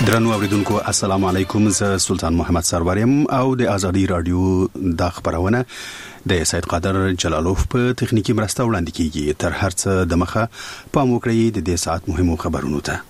درنو اوریدونکو السلام علیکم، زه سلطان محمد سروریم او د ازادي رادیو د خبرونه د سید قادر جلالوف په تخنیکی مرسته وړاندې کیږي. تر هرڅه د مخه پام وکړئ د دې ساعت مهمو خبرونو ته.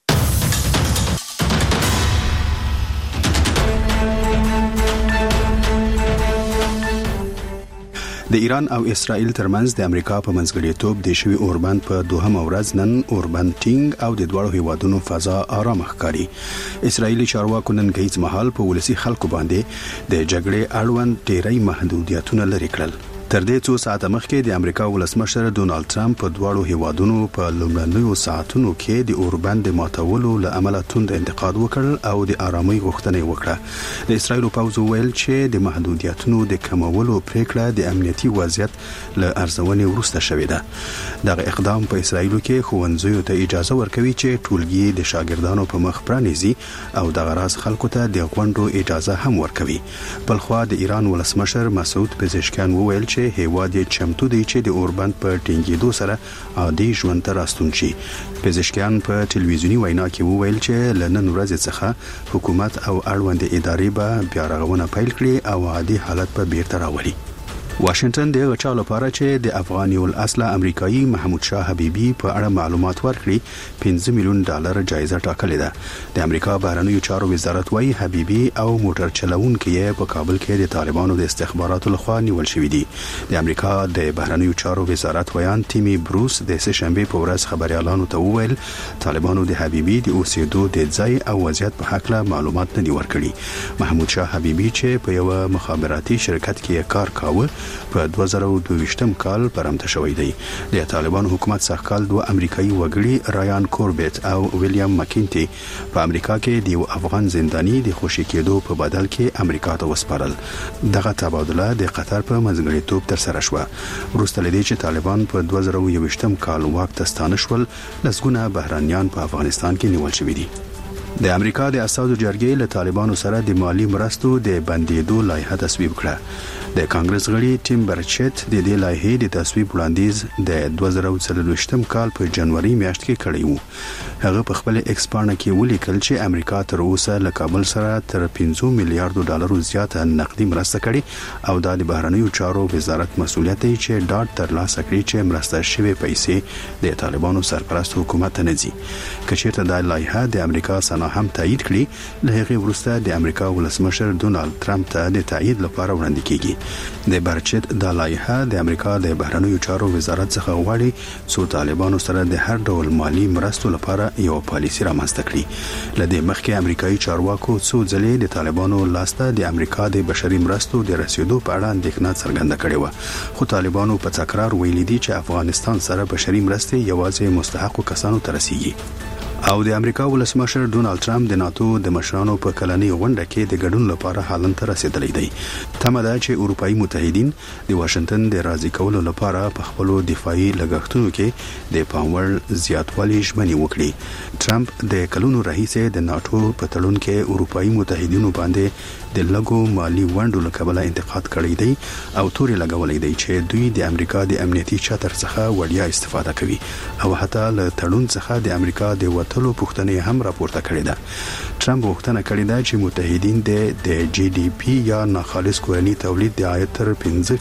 د ایران او اسرائیل ترمنځ د امریکا په منځګړیتوب د شوی اوربند په دوهمه ورځ نن اوربند ټینګ او د دوړو هیوادونو فضا آرام ښکاري. اسرائیلي چارواکو نن غیځ مهال په ولسی خلکو باندې د جګړې اړوند ډیری محدودیتونه لري کړل. تر دې څو ساعته مخکې د امریکا ولسمشر ډونالد ټرمپ په دوړو هیوادونو په لومړنیو ساعتونو کې د اوربند ماتولو له امله توند انتقاد وکړ او د آرامۍ غوښتنه وکړه. د اسرائیل پوځ ویل چې د محدودیتونو د کمولو پریکړه د امنیتي وضعیت له ارزونې وروسته شوې ده. دغه اقدام په اسرائیل کې ښوونځیو ته اجازه ورکوي چې ټولګي د شاګردانو په مخ پرانیزي او د غراض خلکو ته د غونډو اجازه هم ورکوي. بلخوا د ایران ولسمشر مسعود پزشکیان وویل چې هیواد چمتو دی چې د اوربند په ټینګېدو سره عادي ژوند ته راستون شي. پزشکیان په ټلویزیونی وینا کې وویل چې ل نن ورځې څخه حکومت او اړوند ادارې به بیا رغونه پیل کړي او عادي حالت په بیرته راولي. واشنگټن د غچا لپاره چې د افغاني الاصل امریکایي محمود شاه حبیبي په اړه معلومات ورکړي $5 میلیون جایزه ټاکلې ده. د امریکا بهرنیو چارو وزارت وايي حبیبي او موټر چلوونکي په کابل کې د طالبانو د استخباراتو لخوا نیول شوی دي. د امریکا د بهرنیو چارو وزارت ویان تیمی بروس د سهشنبه په ورځ خبريالانو ته وویل طالبانو د حبیبي د اوسېدو د ځای او وضعیت په حق له معلومات نه دی ورکړي. محمود شاه حبیبي چې په یو مخابراتي شرکت کې کار کاوه په 2022م کال پرمته شوی دی. د طالبان حکومت څخه کال دوه امریکایي وګړي رایان کوربیت او ویلیام مکینټي په امریکا کې د یو افغان زنداني د خوشی کېدو په بدل کې امریکا ته وسپارل. دغه تبادله د قطر په منځګړیتوب تر سره شوه. وروسته لدی چې طالبان په 2021م کال واک ته ستانه شول، لسګونه بهرانيان په افغانستان کې نیول شوي دي. د امریکا د اساسو جرګې له طالبانو سره د مالی مرستو د بندیدو لایحه تصویب کړه. د کانګرس غړي ټیم برچت د دې لایحې د تصویب وړاندیز د 2024م کال په جنوري میاشت کې کړی وو. هغه په خپل ایکس پاڼه کې ولیکل چې امریکا تر اوسه له کابل سره تر $5 میلیارډ زیاته نقدي مرسته کړې او د بهرنیو چارو وزارت مسؤلیت دی چې ډاټ ترلاسه کړي چې مرسته شوی پیسې د طالبانو سرپرست حکومت نه ځي. کچېرته د لایحه د امریکا هم تایید کړي، له هغه وروسته د امریکا ولسمشر ډونالد ټرمپ ته د تایید لپاره وړاندې کیږي. د برچت د لایحه د امریکا د بهرنیو چارو وزارت څخه غواړي څو طالبانو سره د هر ډول مالی مرستو لپاره یو پالیسي رامنځته کړي. لدې مخکې امریکایي چارواکو څو ځلې د طالبانو لاسته د امریکا د بشري مرستو د رسیدو په اړه اندېښنه څرګنده کړې و، خو طالبانو په تکرار ویلي دي چې افغانستان سره بشري مرستې یوازې مستحقو کسانو ته رسیږي. او د امریکا ولسمشر ډونالد ټرمپ د ناتو د مشرانو په کلنۍ غونډه کې د ګډون لپاره حالن ته رسیدلی دی. تمه ده چې اروپאי متحدین د واشنگټن د راضي کولو لپاره په خپل دفاعي لګښتونو کې د پاموړ زیاتوالی ژمنې وکړي. ټرمپ د کلونو راهیسې د ناتو په تړون کې اروپאי متحدینو باندې د لګو مالی وندو لکبله انتقاد کړی دی او توري لګولې دی چې دوی د امریکا د امنیتي چتر څخه وړیا استفاده کوي او حتی له تړون څخه د امریکا د وټلو پښتنې هم راپورته کړې ده. ټرمپ غوښتنه کړې ده چې متحدین د جی ډي پی یا ناخالص کورنی تولید د عاید تر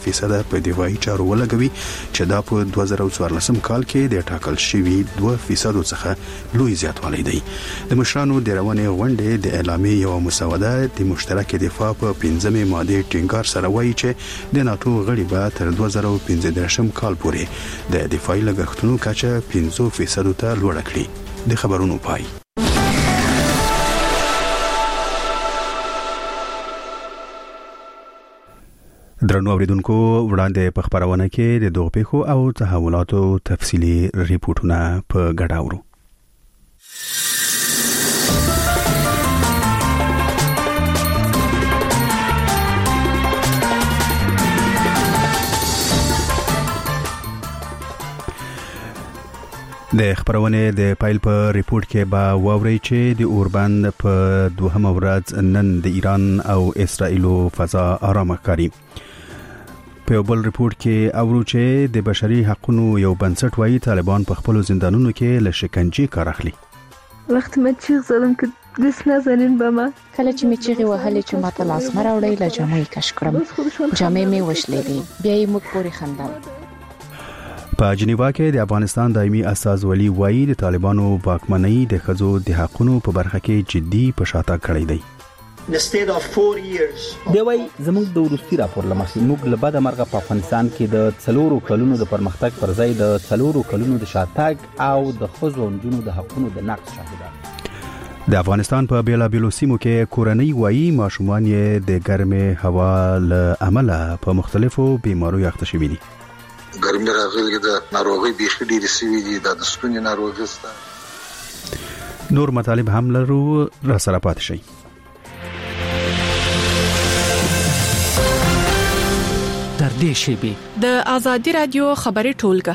5% په دفاعي چارو ولګوي چې دا په 2014 کال کې د ټاکل شوی 2% څخه لوی زیاتوالی دی. د مشرانو د روانې غونډې د اعلامیې یو مسوده د مشترک دفاع په 15مې ماده ټینګار سره وایي چې د ناتو غړي به تر 2015 کال پورې د دفاعي لګښتونو کچه 5% ته لوړه کړي. د خبرونو پای. درنو اوریدونکو، وړاندې په خبرونه کې د دوه پیښو او تحولاتو تفصیلی ریپورتونه په ګډه اورو. د خبرونه د پایل په ریپورت کې با ووري چې د اوربند په دوهمه ورځ نن د ایران او اسرائیل فضا آرام ښکاري. په بل ریپورت کې اورو چې د بشري حقوقو یو بنسټ وايي طالبان په خپل زندانونو کې له شکنجې کار اخلي. وقتی من چیغ زدم که دس نازنین بما کله چې می چیغي وهلې چې ماته لاس مراوړې له جامې کش کړم جامې می وشلې دي بیا یې موږ پورې خندل. په جنیوا کې د افغانستان دایمي استازولي وایي د طالبانو واکمنۍ د ښځو د حقوقو په برخه کې جدي پشاته کړې ده. دی وای زموږ د وروستي راپور لمخې موږ له بده مرغه په افغانستان کې د 4 کلونو د پرمختګ پر ځای د 4 کلونو د شاتګ او د ښځو او نجونو د حقوقو د نقض شاهدان. د افغانستان په بیلابیلو سیمو کې کورنۍ وایي ماشومان یې د ګرمې هوا له امله په مختلفو بیماریو اخته شوي دي. ګرمي راغلي د ناروغي بيخي ډېرې سوي دي د ستوني ناروغي سره. نور مطالب هم لرو را سره پاتې شي. تر دې شیبې د آزادي رادیو خبري ټولګه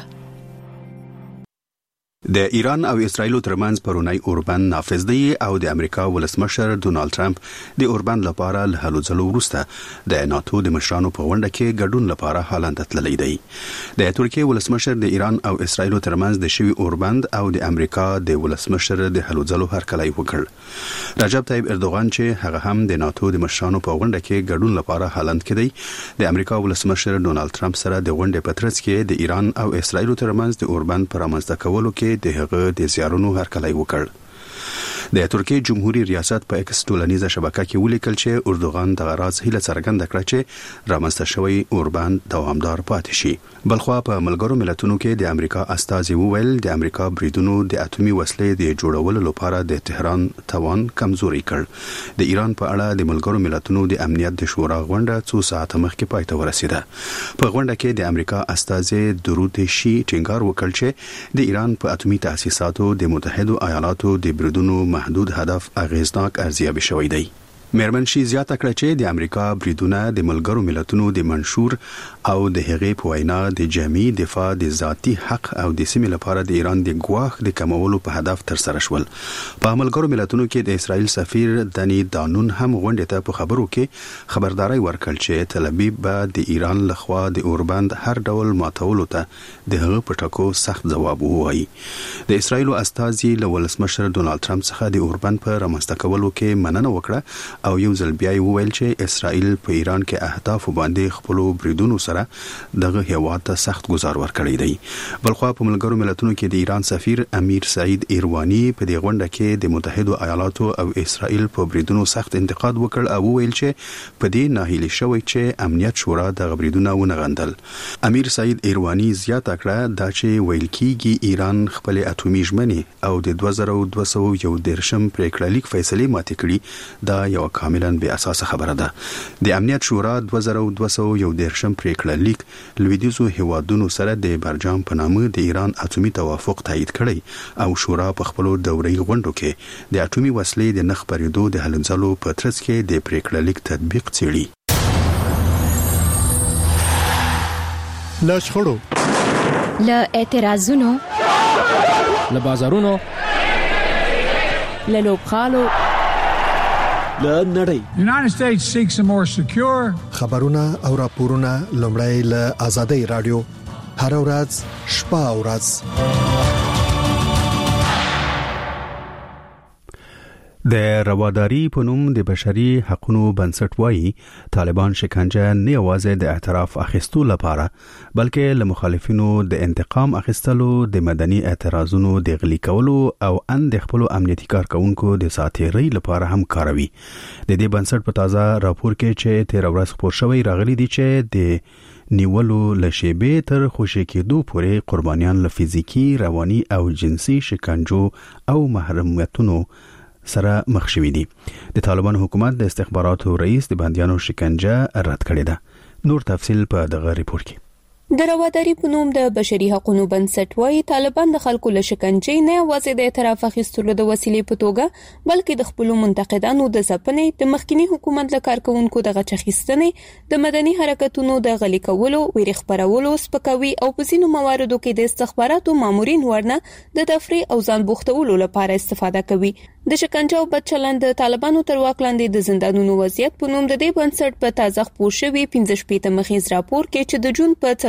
د ایران او اسرایل ترمنځ پرونی اوربند نافذ دی او د امریکا ولسمشر ډونالد ټرمپ د اوربند لپاره له هلو ځلو وروسته د ناتو د مشرانو په غونډه کې ګډون لپاره هالند تللی دی. د ترکیه ولسمشر د ایران او اسرایل ترمنځ د شوی اوربند او د امریکا د ولسمشر د هلو ځلو هرکلی وکړ. رجب طیب اردوغان چې هغه هم د ناتو د مشرانو په غونډه کې ګډون لپاره هالند کې دی د امریکا ولسمشر ډونالد ټرمپ سره د غونډې په ترڅ کې د ایران او اسرایل ترمنځ د اوربند پر رامنځته کولو کې د هغه د زیارونو هرکلی وکړ. د ترکیه جمهوریت ریاست په ایکس ټولنیزه شبکه کې ولیکل چې اردوغان د غراض هیله څرګنده کړه چې رامنځته شوی اوربند دوامدار پاتې شي. بلخوا په ملګرو ملتونو کې د امریکا استازي وویل د امریکا بریدونو د اتومي وسلې د جوړولو لپاره د تهران توان کمزوري کړ. د ایران په اړه د ملګرو ملتونو د امنیت د شورا غونډه 2 ساعته مخکې پای ته ورسیده. په غونډه کې د امریکا استازي درود شي ټینګار وکړ چې د ایران په اتومي تاسیساتو د متحده ایالاتو د بریدونو محدود هدف اغیزناک ارزیابي شوی دی. مېرمن شي زیاته کړه چې د امریکا بریدونه د ملګرو ملتونو د منشور او د هغې په وینا د جامع دفاع د ذاتی حق او د سیمې لپاره د ایران د ګواښ د کمولو په هدف تر سره شول. په ملګرو ملتونو کې د اسرائیل سفیر دنی دانون هم غونډې ته په خبرو کې خبرداري ورکړ چې تل ابیب به د ایران لخوا د اوربند هر ډول ماتولو ته د هغه په ټکو سخت ځواب ووایي. د اسرائیل استازي له ولسمشر ډونالد ټرمپ څخه د اوربند په رامنځته کولو کې مننه وکړه او یو ځل بیا وویل چې اسرائیل په ایران کې اهداف باندې خپل بریدونو سره دغه هیواد ته سخت گزار ورکړی دی. بلخوا په ملګرو ملتونو کې د ایران سفیر امیر سعید ایروانی په دې غونډه کې د متحده ایالاتو او اسرائیل په بریدونو سخت انتقاد وکړ او وویل چې په دې ناهیلي شوی چې امنیت شورا د بریدونو ونغندل. امیر سعید ایروانی زیاته کړه دا چې ویل کېږي ایران خپل اتومي ژمنې او د 2201 پریکړه لیک فیصله ماتې کړې دا یو کاملا بې اساسه خبره ده. د امنیت شورا 2201 پریکړه لیک لویدیځو هیوادونو سره د برجام په نامه د ایران اتومي توافق تایید کړی او شورا په خپل دوري غونډو کې د اتومي وسلې د نخ پریدو د هلنځلو په ترڅ کې د پریکړه لیک تطبیق څیړي. لا شخړو لا اعتراضونو له بازارونو له لوبخالو لا نړۍ. United States seeks a more secure خبرونه او راپورونه لومړی له آزادۍ رادیو هر ورځ شپه او ورځ. د رواداری په نوم د بشري حقوقو بنسټ وایي طالبان شکنجه نه یوازې د اعتراف اخیستو لپاره بلکې له مخالفینو د انتقام اخیستلو د مدني اعتراضونو د غلي کولو او اند خپل امنیتي کارکونکو د ساتيري لپاره هم کاروي. د دې بنسټ په تازه راپور کې چې 13 ورځ خبر شوی راغلي دي چې د نیولو لشيبه تر خوشی کېدو پورې قربانيان له فزیکی، رواني او جنسي شکنجو او محرمیتونو سره مخ شوي دي. د طالبان حکومت د استخباراتو رئیس د بنديانو شکنجه رد کړې ده. نور تفصيل په دغه ریپورت کې. د رواداری په نوم د بشري حقوقو بنسټ وايي طالبان د خلکو له شکنجې نه یوازې د اعتراف اخیستلو د وسیلې په توګه بلکې د خپل منتقدانو د ځپنې د مخکنی حکومت له کارکونکو د غچخیستنې د مدني حرکتونو د غلي کولو ویری خبرولو سپکوي او په ځینو مواردو کې د استخباراتو مامورین ورنه د تفریح او ځان بوختولو لپاره استفاده کوي. د شکنجه او بدچلند د طالبانو تر واک لاندې د زندانونو وضعیت په نوم د دې بنسټ په تازه خبر شوی 15 مخیز راپور کې چې د جون په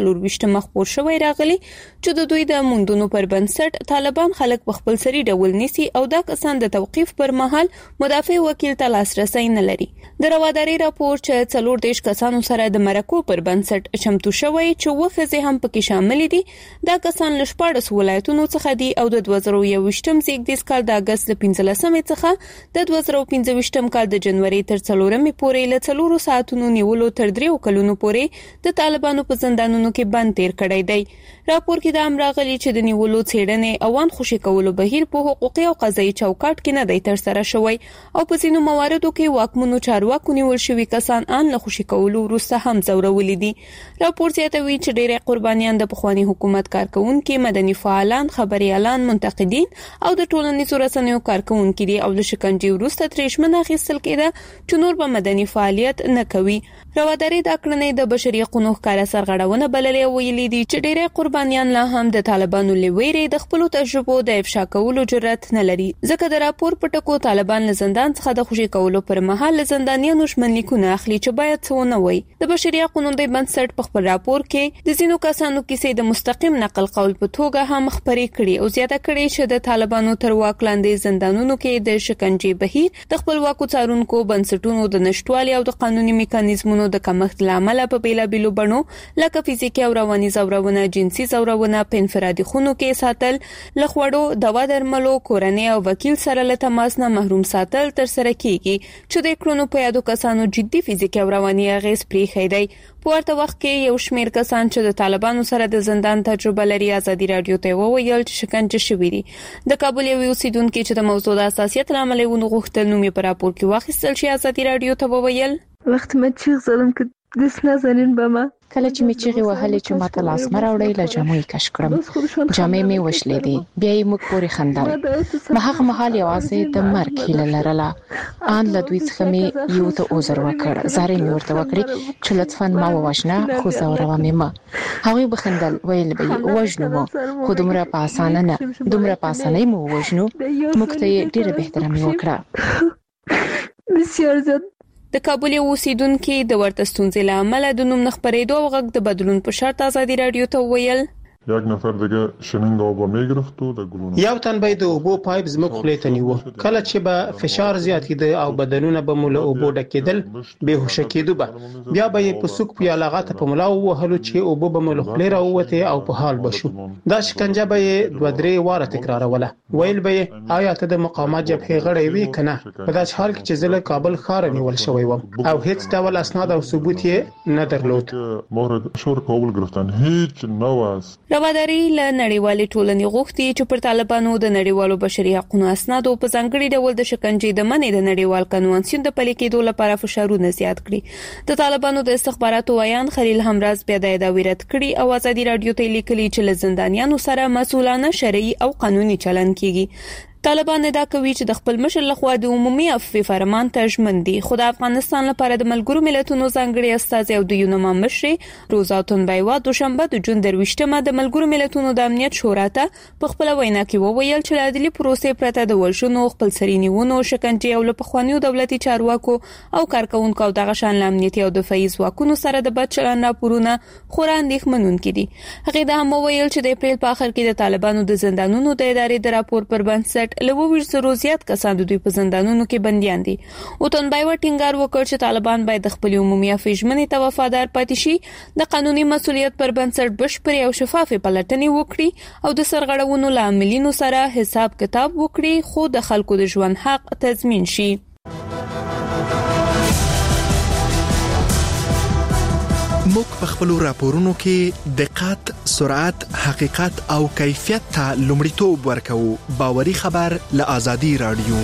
24 مخبور شوی راغلی چې د دوی د موندونو پر بنسټ طالبان خلک په خپل سری ډول نیسي او دا کسان د توقيف پر مهال مدافع وکیل ته لاسرسي نه لري. د رواداري راپور چې 14 کسانو سره د مرکو پر بنسټ چمتو شوی چې وخزه هم پکې شامل دي. دا کسان له 14 ولایتونو څخه دي او د 2021م زیږدیز کال د اگست 15 څخه د 2015م کال د جنوري تر 4مې پورې له 4 ساعتونو نیولو تر 3 کلونو پورې د طالبانو په زندانونو کې بند تیر کړی دی. راپور کې د امراغلي چې د نیولو څېړنې اوان خوشي کولو بهیر په حقوقي او قضایي چوکاټ کې نه دی تر سره شوی او په ځینو مواردو کې واکمنو چارواکو نیول شوی کسان ان له خوشي کولو وروسته هم زورولې دي. راپور زیاتوي چې ډېر قربانیان د پخوانی حکومت کارکونکو، مدني فعالان، خبريالان، منتقدین او د ټولنیزو رسنیو کارکونکو دي او د شکنجې وروسته تریشمن اخیستل کېده چې نور به مدني فعالیت نه کوي. رواداري د کړنې د بشري حقوقو کار سرغړونه بللې ویلي دي چې ډېر قربانیان لا هم د طالبانو لویري د خپل تجربو د افشا کولو جرأت نه لري. ځکه د راپور په ټکو طالبان له زندان څخه د خوشي کولو پر مهال زندانیانو شمنلیکونه اخلي چې باید څه نه وي. د بشري حقوقو د بنسټ په خپل راپور کې د زینو کسانو کیسې د مستقیم نقل قول په توګه هم خبرې کړي او زیاته کړي چې د طالبانو تر واک لاندې زندانونو کې د شکنجې بهیر د خپلواکو څارونکو بنسټونو د نشټوالي او د قانوني میکانیزمونو د کمښت لامل په بیلابیلو بڼو لکه فزیکي او رواني زورونه، جنسي زورونه، په انفرادي خونو کې ساتل، لخوړو، دوا درملو، کورنۍ او وکیل سره له تماس نه محروم ساتل تر سره کیږي چې د کړنو په یادو کسانو جدي فزیکي او رواني اغیز پرې خېدای. په ورته وخت کې یو شمېر کسان چې د طالبانو سره د زندان تجربه لري ازادي رادیو ته وویل چې شکنجه شوی دي. د کابل یو اوسیدونکو چې د موضوع د اساسیت لامل یې غوښتل نو مې پر راپور کې واخیستل شي ازادي رادیو ته وویل وخت ما چیغ زدم که دست نزنین به ما. کله چې می چیغي وهلې چې ماته لاس مراوړې له جامې کش کړم، جامې می وشلې دي، بیا یې موږ پورې خندل. ما هغه مهال یوازې د مرګ هیله لرله. ان له دوی څخه می یو ته عذر وکړ، زارې می ورته وکړې چې لطفاً ما ووژنه، خو زوروه مې ما. هغه بخندل، ویل به وژنو مو، خو دومره په اسانه نه، دومره په اسانه مو وژنو، موږ ته ډېر به احترام وکړه. بسیار زیات. د کابل اوسیدونکو د ورته ستونزې لامل د نوم نخبرېدو او غږ د بدلون په شرط ازادي رادیو ته ویل یک نفر دیگه شننگ آبا میگرفت و در گلونه یو تن به د اوبو پایپ زموږ خولې ته نیو. کله چې به فشار زیاتېده او بدنونه به مو له اوبو ډکېدل، بېهوشه کېدو به بیا به یې په سوک یا لغته په ملا ووهلو چې اوبو به مو له خولې راووتې او په حال به شو. دا شکنجه به یې 2-3 واره تکراروله. ویل به یې آیا ته د مقاومت جبهې غړی وې که نه؟ په داسې حال کې چې زه له کابل ښاره نیول شوی وم او هیڅ ډول اسناد او ثبوت یې نه درلود. مورد شور کابل گرفتن هیچ نو است. رواداري له نړیوالې ټولنې غوښتي چې پر طالبانو د نړیوالو بشري حقوقو اسناد په ځانګړي ډول د شکنجې د منې د نړیوال کنوانسیون د پلي کېدو لپاره فشارونه زیات کړي. د طالبانو د استخباراتو ویان خلیل همراز بیا د اداویرت کړي او ازادي رادیو ته لیکلي چې له زندانیانو سره مسؤلانه شرعي او قانوني چلند کیږي. طالبان ادعا کوي چې د خپل مشر لخوا د عمومي عفو فرمان ته ژمن دي، خو د افغانستان لپاره د ملګرو ملتونو ځانګړي استازي او د یونما مشر روزا تنبایوا دوشنبه د جون 23مه د ملګرو ملتونو د امنیت شورا ته په خپل وینا کې وویل چې عادلي پروسې پرته د وژنو، خپل سري نیونو، شکنجې او له پخوانیو دولتي چارواکو او کارکونکو او دغه شان امنیتي او دفاعي ځواکونو سره د بد چلند راپورونه خورا اندېښمنونکي دي. هغه دا هم وویل چې د اپریل په اخر کې د طالبانو د زندانونو د ادارې د راپور پر بنسټ له 20 زیات کسان د دوی په زندانونو کې بنديان دي. او تنبایوا ټینګار وکړ چې طالبان باید خپل عمومي عفو ژمنې ته وفادار پاتې شي، د قانوني مسؤلیت پر بنسټ بشپړې او شفافې پلټنې وکړي او د سرغړونو لاملینو سره حساب کتاب وکړي، خو د خلکو د ژوند حق تضمین شي. موږ په خپل راپورونو کې دقت، سرعت، حقیقت او کیفیت ته لومړیتوب ورکوو. باوري خبر له ازادي رادیو.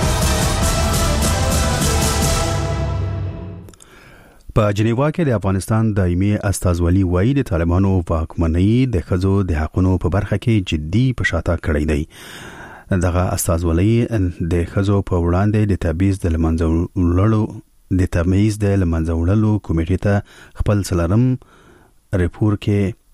په جنیوا کې د افغانستان دایمي استازولي وایي د طالبانو واکمنۍ د ښځو د حقوقو په برخه کې جدي پشاته کړی دی. دغه استازولي د ښځو په وړاندې د تبعیض د لمنځه وړلو کمیټې ته خپل څلورم ریپورت کې